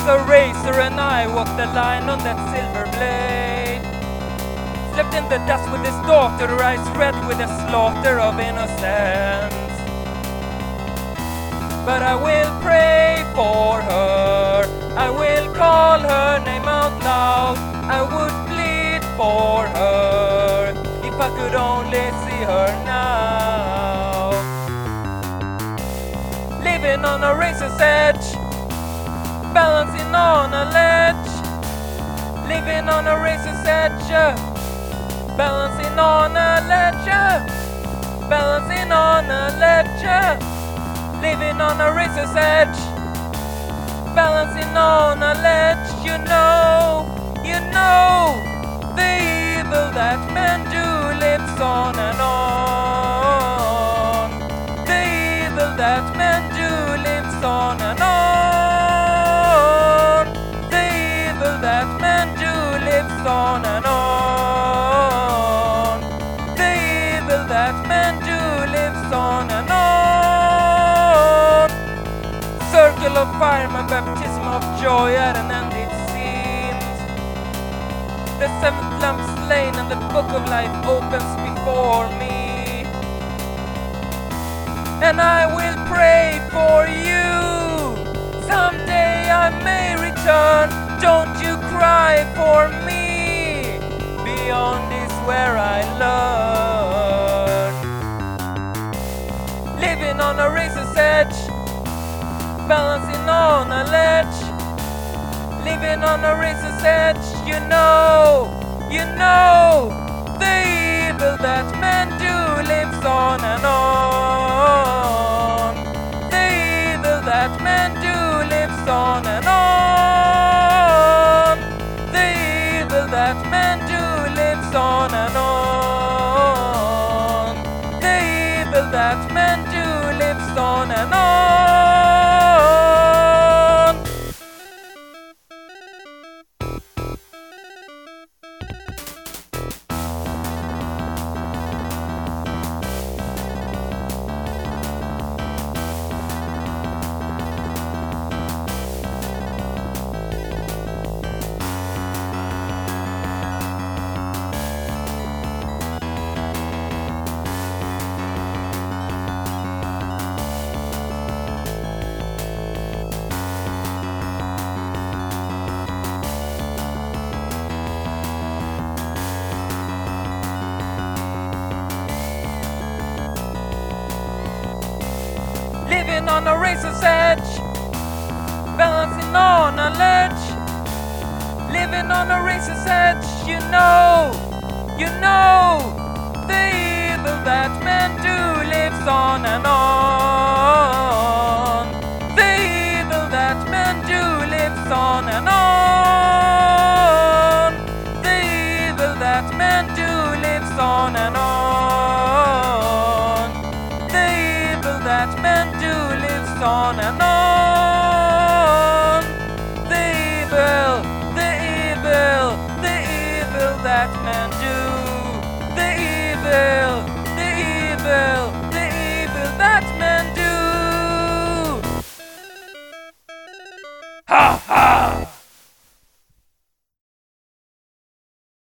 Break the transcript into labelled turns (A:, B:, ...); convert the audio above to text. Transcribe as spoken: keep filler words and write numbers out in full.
A: a razor and I walked the line on that silver blade. Slept in the dust with his daughter, her eyes red with the slaughter of innocence. But I will pray for her, I will call her name out loud. I would plead for her, if I could only see her now. Living on a razor's edge, balancing on a ledge. Living on a razor's edge, balancing on a ledge. Balancing on a ledge. Living on a razor's edge, balancing on a ledge. You know, you know, the evil that men do lives on and on. The evil that men do lives on and on. The evil that men do lives on and on. The evil that men do lives on and on. Circle of fire, my baptism of joy at an end it seems. The seventh lamp slain and the book of life opens before me. And I will pray for you. Someday I may return. Don't you cry for me. Beyond is where I learn. Living on a razor's edge, balancing on a ledge. Living on a razor's edge. You know, you know, the evil that men do lives on and on. The evil that men do lives on and on. The evil that men do lives on and on. The evil that men do lives on and on. Living on a razor's edge, balancing on a ledge. Living on a razor's edge, you know, you know, the evil that men do lives on and on. The evil that men do lives on and on. The evil that men do lives on and on. The evil that men do lives on and on. The evil, the evil, the evil that men do.